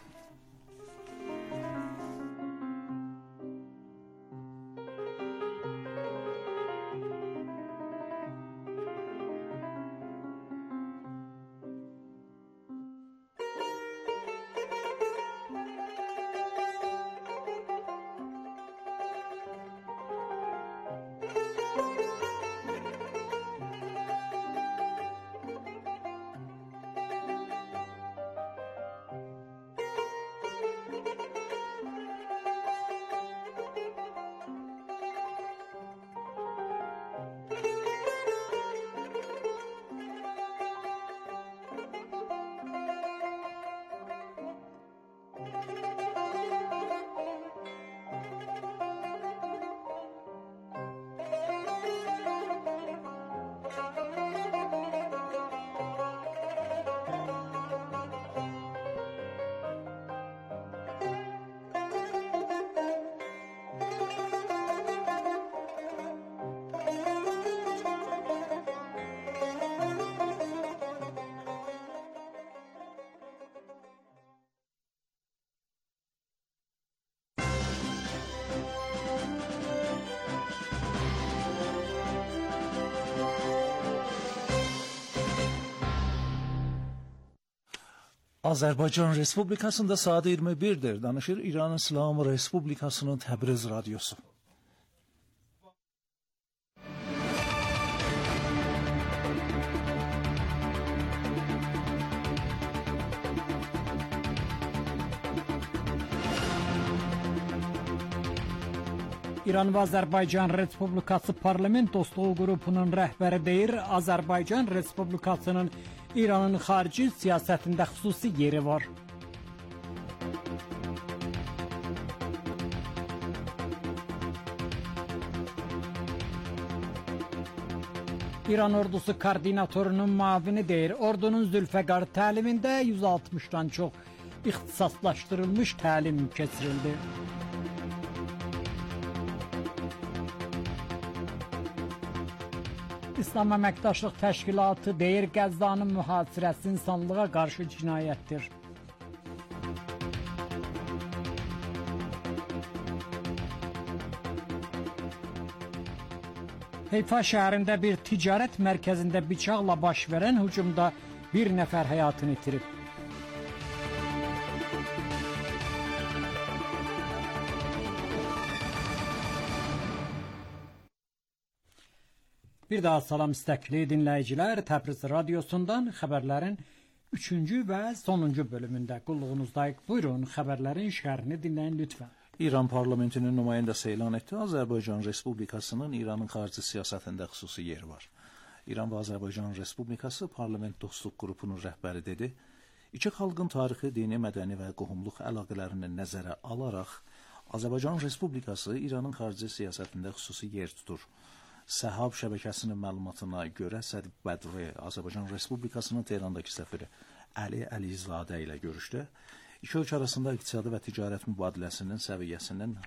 Azərbaycan Respublikasında saat 21-dir. Danışır İran İslam Respublikasının Təbriz radiosu. İran və Azərbaycan Respublikası Parlament Dostluğu qrupunun rəhbəri deyir, Azərbaycan Respublikasının İranın xarici siyasətində xüsusi yeri var. İran ordusu koordinatorunun müavini deyir, ordunun Zülfəqar təlimində 160-dan çox ixtisaslaşdırılmış təlim keçirildi. İslam Əməkdaşlıq Təşkilatı deyir, Qəzzanın mühasirəsi insanlığa qarşı cinayətdir. Heyfa şəhərində bir ticarət mərkəzində bıçaqla baş verən hücumda bir nəfər həyatını itirib. Bir daha salam istəkli dinləyicilər, Təbriz radiosundan xəbərlərin 3-cü və sonuncu bölümündə qulluğunuzdayıq. Buyurun, xəbərlərin şərhini dinləyin lütfən. İran parlamentinin nümayəndəsi elan etdi, Azərbaycan Respublikasının İranın xarici siyasətində xüsusi yeri var. İran və Azərbaycan Respublikası Parlament Dostluq qrupunun rəhbəri dedi, iki xalqın tarixi, dini, mədəni və qohumluq əlaqələrini nəzərə alaraq, Azərbaycan Respublikası İranın xarici siyasətində xüsusi yer tutur. Səhab şəbəkəsinin məlumatına görə Sədib Bədri, Azərbaycan Respublikasının Tehrandakı səfiri Əli Əlizadə ilə görüşdü. İki ölkə arasında iqtisadi və ticarət mübadiləsinin səviyyəsinin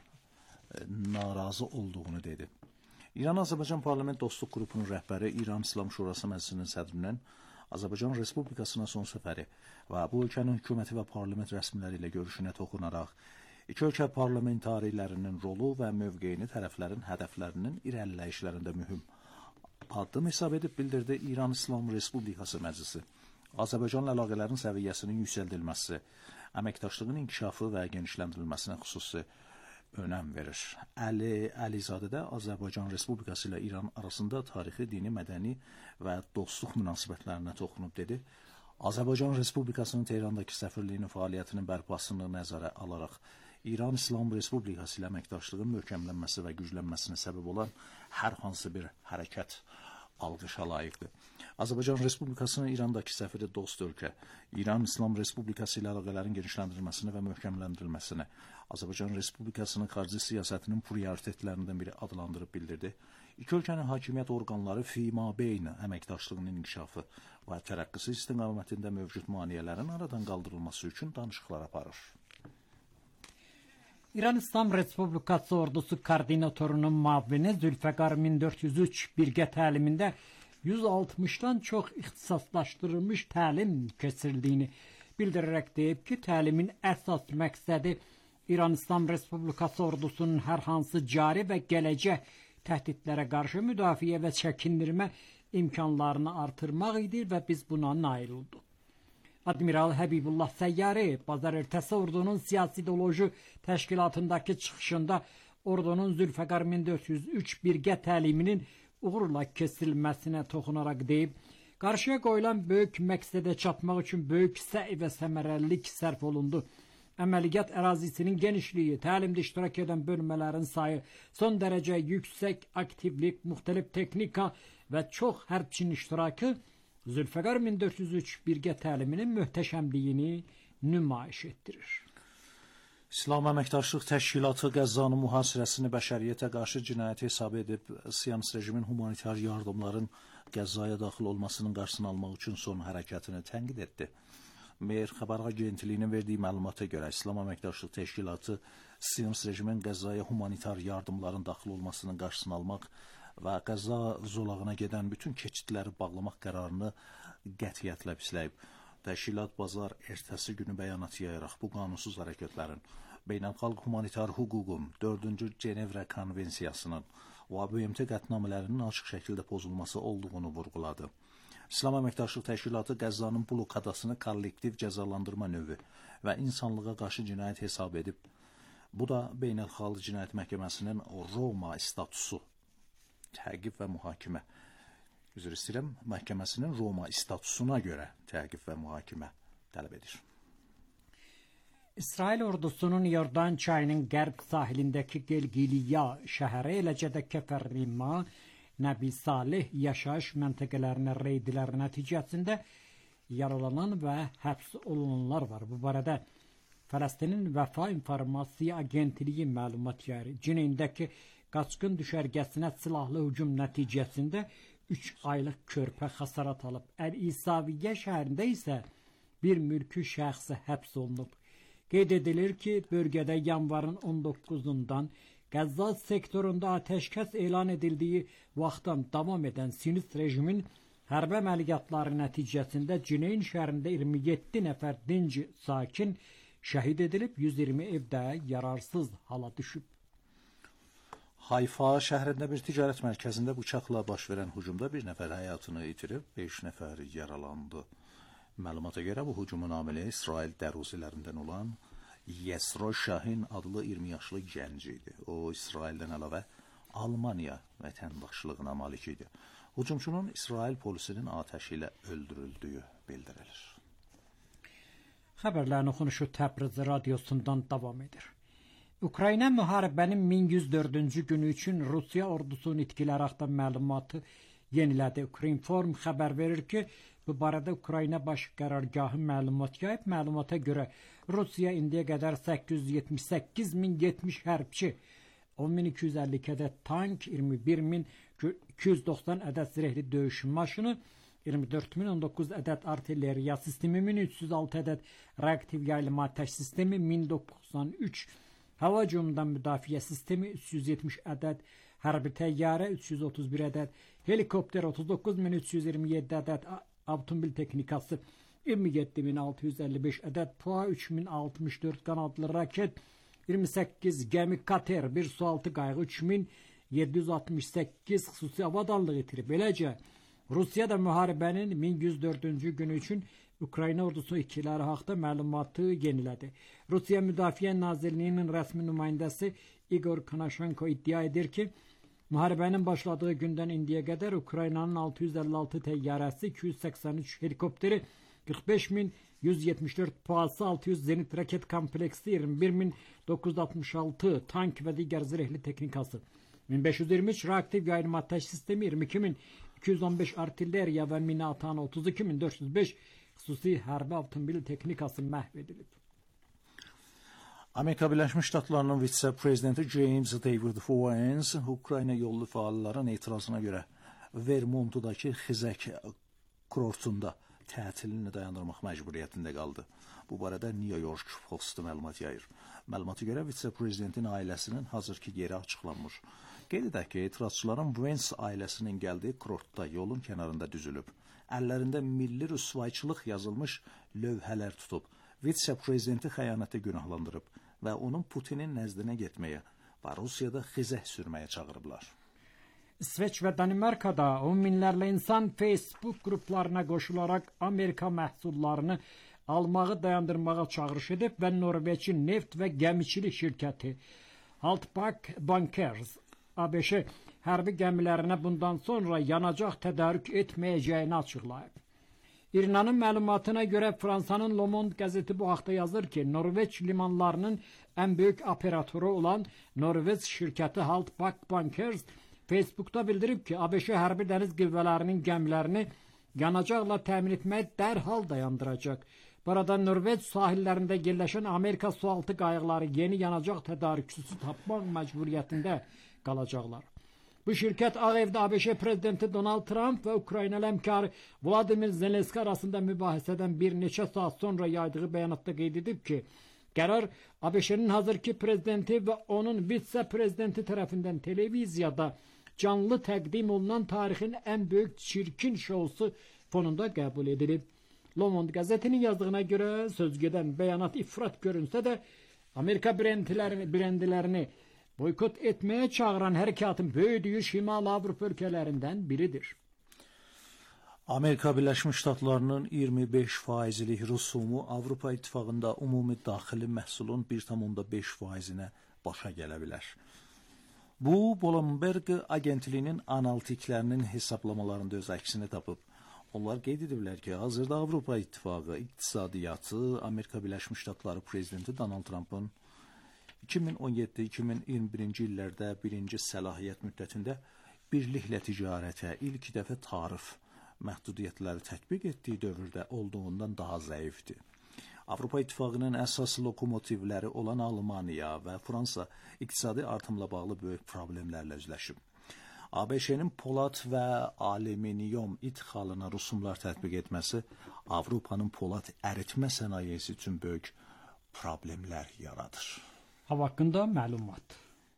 narazı olduğunu dedi. İran-Azərbaycan Parlament Dostluq qrupunun rəhbəri İran İslam Şurası Məclisinin sədrinin Azərbaycan Respublikasına son səfəri və bu ölkənin hökuməti və parlament rəsmiləri ilə görüşünə toxunaraq İki ölkə parlamentarilərinin rolu və mövqeyini tərəflərin hədəflərinin irəliləyişlərində mühüm addım hesab edib bildirdi. İran İslam Respublikası Məclisi Azərbaycanla əlaqələrin səviyyəsinin yüksəldilməsi, əməkdaşlığın inkişafı və genişləndirilməsinə xüsusi önəm verir. Əli Əlizadə də Azərbaycan Respublikası ilə İran arasında tarixi, dini, mədəni və dostluq münasibətlərinə toxunub dedi. Azərbaycan Respublikasının Tehrandakı səfirliyinin fəaliyyətinin bərpasını nəzərə alaraq İran İslam Respublikası ilə əməkdaşlığın möhkəmlənməsi və güclənməsinə səbəb olan hər hansı bir hərəkət alqışa layiqdir. Azərbaycan Respublikasının İrandakı səfiri dost ölkə, İran İslam Respublikası ilə əlaqələrin genişləndirilməsini və möhkəmləndirilməsini Azərbaycan Respublikasının xarici siyasətinin prioritetlərindən biri adlandırıb bildirdi. İki ölkənin hakimiyyət orqanları fimabeyn əməkdaşlığının inkişafı və tərəqqisi istiqamətində mövcud maneələrin aradan qaldırılması üçün danışıqlar aparır. İran İslam Respublikası ordusu koordinatorunun müavini Zülfəqar 1403 birgə təlimində 160-dan çox ixtisaslaşdırılmış təlim keçirildiyini bildirərək deyib ki, təlimin əsas məqsədi İran İslam Respublikası ordusunun hər hansı cari və gələcək təhdidlərə qarşı müdafiə və çəkindirmə imkanlarını artırmaq idi və biz buna nail olduq. Admiral Həbibullah Səyyari bazar ertəsi ordunun siyasi ideoloji təşkilatındakı çıxışında ordunun Zülfəqar 1403 birgə təliminin uğurla keçirilməsinə toxunaraq deyib, qarşıya qoyulan böyük məqsədə çatmaq üçün böyük səy və səmərəlilik sərf olundu. Əməliyyat ərazisinin genişliyi, təlimdə iştirak edən bölmələrin sayı, son dərəcə yüksək aktivlik, müxtəlif texnika və çox hərbçinin iştirakı Zülfəqar 1403 birgə təliminin möhtəşəmliyini nümayiş etdirir. İslam Əməkdaşlıq Təşkilatı Qəzzanın mühasirəsini bəşəriyyətə qarşı cinayət hesab edib, Siyonist rejimin humanitar yardımların Qəzzaya daxil olmasının qarşısını almaq üçün son hərəkətini tənqid etdi. Mer xəbər agentliyinin verdiyi məlumata görə İslam Əməkdaşlıq Təşkilatı Siyonist rejimin Qəzzaya humanitar yardımların daxil olmasının qarşısını almaq və Qəzza zolağına gedən bütün keçidləri bağlamaq qərarını qətiyyətlə pisləyib. Təşkilat bazar ertəsi günü bəyanat yayaraq bu qanunsuz hərəkətlərin beynəlxalq humanitar hüququn 4-cü Cenevrə konvensiyasının və BMT qətnamələrinin açıq şəkildə pozulması olduğunu vurğuladı. İslam Əməkdaşlıq Təşkilatı Qəzzanın blokadasını kollektiv cəzalandırma növü və insanlığa qarşı cinayət hesab edib. Bu da Beynəlxalq Cinayət Məhkəməsinin Roma statusu, təqib və mühakimə, üzr istəyirəm, məhkəməsinin Roma statusuna görə təqib və mühakimə tələb edir. İsrail ordusunun Yordan çayının qərb sahilindəki Gelgiliya şəhəri, eləcə də Kəfərrima, Nəbi Salih yaşayış məntəqələrinə reydlər nəticəsində yaralanan və həbs olunanlar var. Bu barədə Fələstinin Vəfa İnformasiya Agentliyi məlumat yayır. Cineyndəki qaçqın düşərgəsinə silahlı hücum nəticəsində 3 aylıq körpə xəsarət alıb. Əl-İsaviyyə şəhərində isə bir mülki şəxs həbs olunub. Qeyd edilir ki, bölgədə yanvarın 19-undan Qəzza sektorunda atəşkəs elan edildiyi vaxtdan davam edən Sinist rejimin hərbi əməliyyatları nəticəsində Cineyn şəhərində 27 nəfər dinc sakin şəhid edilib, 120 evdə yararsız hala düşüb. Hayfa şəhərində bir ticarət mərkəzində bıçaqla baş verən hücumda bir nəfər həyatını itirib, 5 nəfər yaralandı. Məlumata görə bu hücumun amili İsrail dəruzilərindən olan Yesro Şahin adlı 20 yaşlı gənc idi. O, İsraildən əlavə Almaniya vətəndaşlığına malik idi. Hücumçunun İsrail polisinin atəşi ilə öldürüldüyü bildirilir. Xəbərlərin oxunuşu Təbriz radiosundan davam edir. Ukrayna müharibənin 1104-cü günü üçün Rusiya ordusunun itkiləri haqqında məlumatı yenilədi. Ukrinform xəbər verir ki, bu barədə Ukrayna baş qərargahı məlumat yayıb. Məlumata görə Rusiya indiyə qədər 878.070 hərbçi, 10.252 ədəd tank, 21.290 ədəd zirehli döyüş maşını, 24.019 ədəd artilleriya sistemi, 1306 ədəd reaktiv yaylım atəş sistemi, 1093 hava hücumundan müdafiə sistemi, 370 ədəd hərbi təyyarə, 331 ədəd helikopter, 39.327 ədəd avtomobil texnikası, 27.655 ədəd PUA, 3064 qanadlı raket, 28 gəmi kater, bir sualtı qayığı, 3768 xüsusi avadanlıq itirib. Beləcə, Rusiya da müharibənin 1104-cü günü üçün Ukrayna ordusu itkiləri haqqında məlumatı yenilədi. Rusiya Müdafiə Nazirliyinin rəsmi nümayəndəsi Igor Konashenko iddia edir ki, müharibənin başladığı gündən indiyə qədər Ukraynanın 656 təyyarəsi, 283 helikopteri, 45.174 PUA-sı, 600 zenit raket kompleksi, 21.966 tank və digər zirehli texnikası, 1523 reaktiv yaylım atəş sistemi, 2215 artilleriya və mina atanı, 32.405 xüsusi hərbi avtomobil texnikası məhv edilib. Amerika Birləşmiş Ştatlarının vitse-prezidenti James David Vance Ukrayna yollu fəalların etirazına görə Vermontdakı Xizək kurortunda tətilini dayandırmaq məcburiyyətində qaldı. Bu barədə New York Post məlumat yayır. Məlumata görə vitse-prezidentin ailəsinin hazırki yeri açıqlanmış. Qeyd edək ki, etirazçıların Vance ailəsinin gəldiyi kurortda yolun kənarında düzülüb. Əllərində milli rüsvayçılıq yazılmış lövhələr tutub. Vitse-prezidenti xəyanətə günahlandırıb və onun Putinin nəzdinə getməyə və Rusiyada xizək sürməyə çağırıblar. İsveç və Danimarkada 10 minlərlə insan Facebook qruplarına qoşularaq Amerika məhsullarını almağı dayandırmağa çağırış edib və Norveçin neft və gəmiçilik şirkəti Haltbach Bankers ABŞ hərbi gəmilərinə bundan sonra yanacaq tədarük etməyəcəyini açıqlayıb. İrnanın məlumatına görə Fransanın Le Monde qəzeti bu haqda yazır ki, Norveç limanlarının ən böyük operatoru olan Norveç şirkəti Haltbach Bankers Facebookda bildirib ki, ABŞ hərbi dəniz qüvvələrinin gəmilərini yanacaqla təmin etməyi dərhal dayandıracaq. Burada Norveç sahillərində yerləşən Amerika sualtı qayıqları yeni yanacaq tədarükçüsü tapmaq məcburiyyətində qalacaqlar. Bu şirkət Ağ Evdə ABŞ prezidenti Donald Trump və Ukraynalı həmkarı Vladimir Zelenski arasında mübahisədən bir neçə saat sonra yaydığı bəyanatda qeyd edib ki, qərar ABŞ-nin hazırki prezidenti və onun vitse-prezidenti tərəfindən televiziyada canlı təqdim olunan tarixin ən böyük çirkin şousu fonunda qəbul edilib. Le Monde qəzetinin yazdığına görə sözgedən bəyanat ifrat görünsə də Amerika brendlərini boykot etməyə çağıran hərəkatın böyüdüyü Şimal Avropa ölkələrindən biridir. Amerika Birləşmiş Ştatlarının 25%lik rüsumu Avropa İttifaqında ümumi daxili məhsulun 1,5%-nə başa gələ bilər. Bu, Bloomberg agentliyinin analitiklərinin hesablamalarında öz əksini tapıb. Onlar qeyd ediblər ki, hazırda Avropa İttifaqı iqtisadiyyatı Amerika Birləşmiş Ştatları prezidenti Donald Trump'ın 2017-2021-ci illərdə birinci səlahiyyət müddətində birliklə ticarətə ilk dəfə tarif məhdudiyyətləri tətbiq etdiyi dövrdə olduğundan daha zəifdir. Avropa İttifaqının əsas lokomotivləri olan Almaniya və Fransa iqtisadi artımla bağlı böyük problemlərlə üzləşib. ABŞ-nin polad və alüminium idxalına rüsumlar tətbiq etməsi Avropanın polad əritmə sənayesi üçün böyük problemlər yaradır. Hava haqqında məlumat.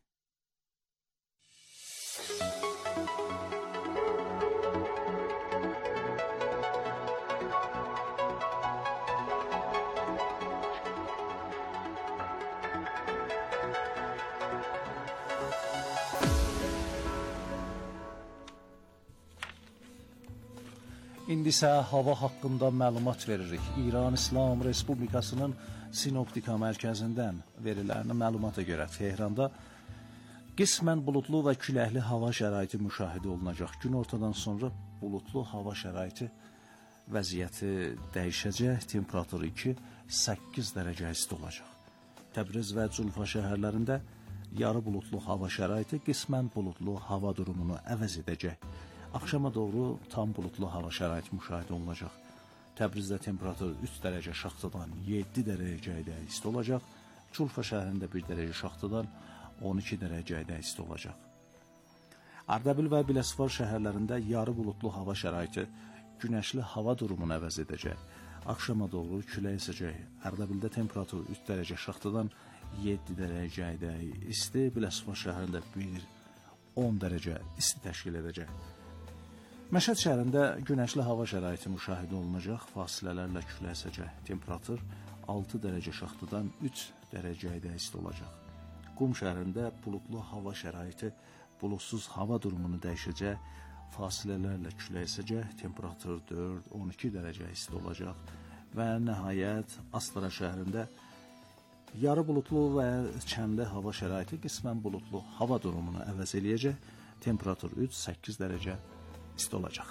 İndi isə hava haqqında məlumat veririk. İran İslam Respublikasının Sinoptika mərkəzindən verilən məlumata görə Tehranda qismən buludlu və küləkli hava şəraiti müşahidə olunacaq. Günortadan sonra buludlu hava şəraiti vəziyyəti dəyişəcək. Temperatur 2-8 dərəcə isti olacaq. Təbriz və Culfa şəhərlərində yarı buludlu hava şəraiti qismən buludlu hava durumunu əvəz edəcək. Axşama doğru tam buludlu hava şəraiti müşahidə olunacaq. Təbrizdə temperatur 3 dərəcə şaxtadan 7 dərəcəyə isti olacaq. Culfa şəhərində 1 dərəcə şaxtadan 12 dərəcəyə isti olacaq. Ardabil və Biləsuvar şəhərlərində yarı buludlu hava şəraiti günəşli hava durumunu əvəz edəcək. Axşama doğru külək əsəcək. Ardabildə temperatur 3 dərəcə şaxtadan 7 dərəcəyə isti, Biləsuvar şəhərində 1-10 dərəcə isti təşkil edəcək. Məşəd şəhərində günəşli hava şəraiti müşahidə olunacaq, fasilələrlə külək əsəcək. Temperatur 6 dərəcə şaxtadan 3 dərəcəyə isti olacaq. Qum şəhərində buludlu hava şəraiti buludsuz hava durumunu dəyişəcək, fasilələrlə külək əsəcək, temperatur 4-12 dərəcə isti olacaq. Və nəhayət Astara şəhərində yarı buludlu və kəndi hava şəraiti qismən buludlu hava durumunu əvəz eləyəcək, temperatur 3-8 dərəcə isti olacaq.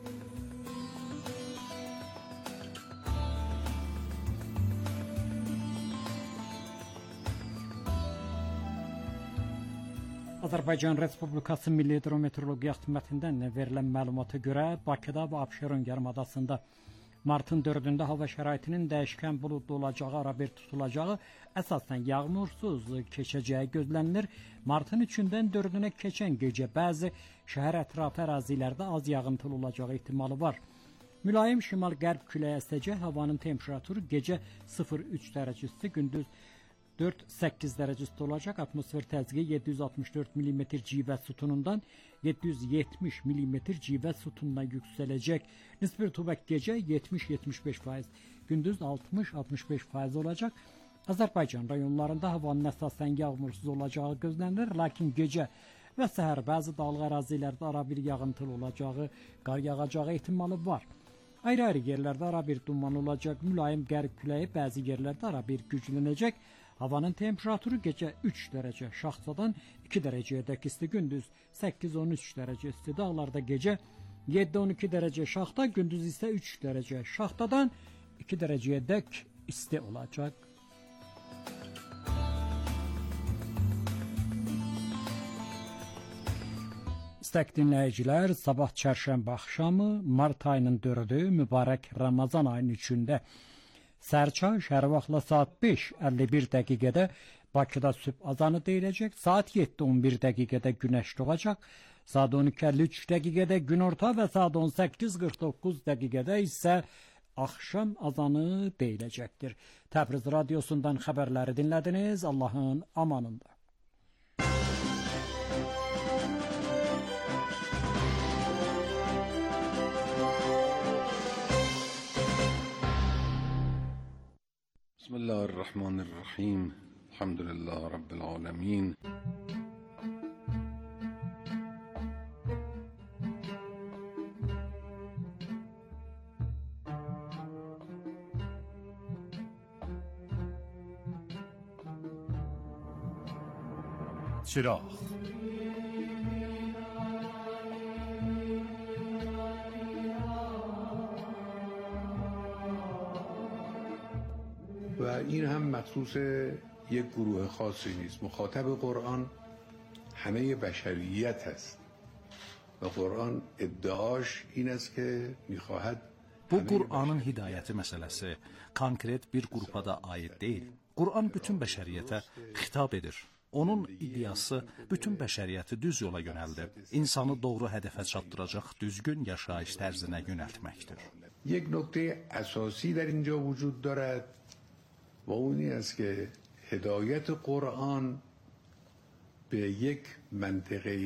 Azərbaycan Respublikası Milli Hidrometeorologiya Xidmətindən verilən məlumata görə Bakıda və Abşeron yarımadasında martın 4-də hava şəraitinin dəyişkən buludlu olacağı, arabir tutulacağı, əsasən yağmursuz keçəcəyi gözlənilir. Martın 3-dən 4-ünə keçən gecə bəzi şəhər ətrafı ərazilərdə az yağıntılı olacağı ehtimalı var. Mülayim şimal-qərb küləyi əsəcək, havanın temperaturu gecə 0-3 dərəcə isti, gündüz 4-8 dərəcə isti olacaq. Atmosfer təzyiqi 764 mm civə sütunundan 770 mm civə sütununa yüksələcək. Nisbi rütubət gecə 70-75%, gündüz 60-65% olacaq. Azərbaycan rayonlarında havanın əsasən yağmursuz olacağı gözlənilir, lakin gecə və səhər bəzi dağlıq ərazilərdə arabir yağıntılı olacağı, qar yağacağı ehtimalı var. Ayrı-ayrı yerlərdə arabir duman olacaq, mülayim qərb küləyi bəzi yerlərdə arabir güclənəcək. Havanın temperaturu gecə 3 dərəcə şaxtadan 2 dərəcəyədək isti, gündüz 8-13 dərəcə isti. Dağlarda gecə 7-12 dərəcə şaxta, gündüz isə 3 dərəcə şaxtadan 2 dərəcəyədək isti olacaq. İstək dinləyicilər, sabah çərşənbə axşamı mart ayının 4-ü mübarək Ramazan ayının 3-də sərçay şəhər vaxtla saat 5:51 dəqiqədə Bakıda sübh azanı deyiləcək. Saat 7:11 dəqiqədə günəş doğacaq. Saat 12:53 dəqiqədə günorta və saat 18:49 dəqiqədə isə axşam azanı deyiləcəkdir. Təbriz radiosundan xəbərləri dinlədiniz. Allahın amanında. Bismillahirrahmanirrahim. Elhamdülillah Rabbil alemin. چراغ و این هم مخصوص یک گروه خاصی نیست. مخاطب قرآن همه بشریت است و قرآن ادعاش این است که میخواهد Bu Qur'anın hidayəti məsələsi konkret bir qrupa da aid deyil. Qur'an bütün bəşəriyyətə xitab edir. Onun ideyası bütün bəşəriyyəti düz yola yönəldib, insanı doğru hədəfə çatdıracaq düzgün yaşayış tərzinə yönəltməkdir. یک نکته اساسی در اینجا وجود دارد و اون این است که هدایت قرآن به یک منطقه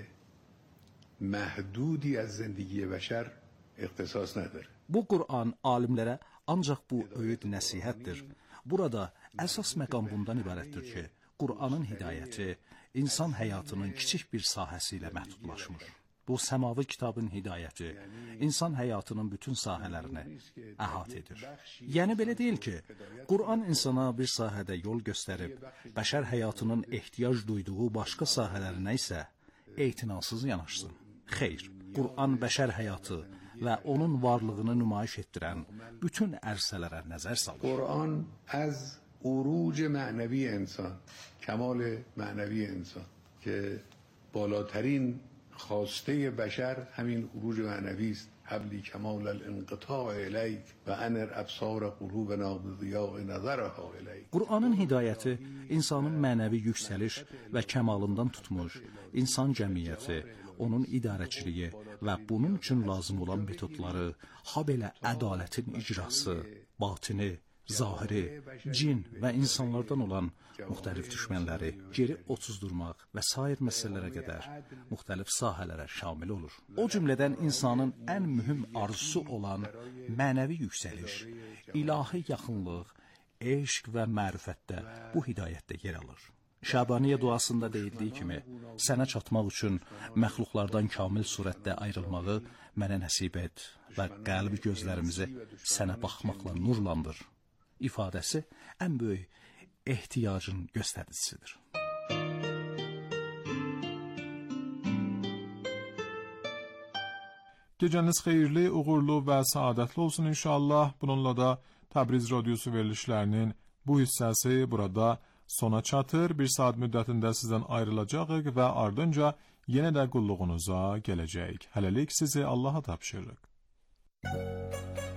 محدودی از زندگی بشر اختصاص نداره. Bu Qur'an alimlərə ancaq bu öyüd nəsihətdir. Burada əsas məqam bundan ibarətdir ki, Qur'anın hidayəti insan həyatının kiçik bir sahəsi ilə məhdudlaşmır. Bu səmavi kitabın hidayəti insan həyatının bütün sahələrini əhatə edir. Yəni belə deyil ki, Qur'an insana bir sahədə yol göstərib, bəşər həyatının ehtiyac duyduğu başqa sahələrinə isə etinasız yanaşsın. Xeyr, Qur'an bəşər həyatı və onun varlığını nümayiş etdirən bütün ərsələrə nəzər salır. قرآن از عروج معنوی انسان، کمال معنوی انسان که بالاترین خواسته بشر همین عروج معنوی است. حبلی کمال الانقطاع الیک و انر ابصار قلوبنا بضیاء نظرها الیک. Qur'anın hidayəti insanın mənəvi yüksəliş və kəmalından tutmuş, insan cəmiyyəti, onun idarəçiliyi və bunun üçün lazım olan metodları, habelə ədalətin icrası, batini, zahiri, cin və insanlardan olan müxtəlif düşmənləri geri otuzdurmaq və sair məsələlərə qədər müxtəlif sahələrə şamil olur. O cümlədən insanın ən mühüm arzusu olan mənəvi yüksəliş, ilahi yaxınlıq, eşq və mərifətdə bu hidayətdə yer alır. Şəbaniyə duasında deyildiyi kimi, sənə çatmaq üçün məxluqlardan kamil surətdə ayrılmağı mənə nəsib et və qəlbi gözlərimizi sənə baxmaqla nurlandır ifadəsi ən böyük ehtiyacın göstəricisidir. Gecəniz xeyirli, uğurlu və saadətli olsun inşallah. Bununla da Təbriz Radyosu verilişlərinin bu hissəsi burada sona çatır. Bir saat müddətində sizdən ayrılacağıq və ardınca yenə də qulluğunuza gələcəyik. Hələlik sizi Allaha tapşırırıq.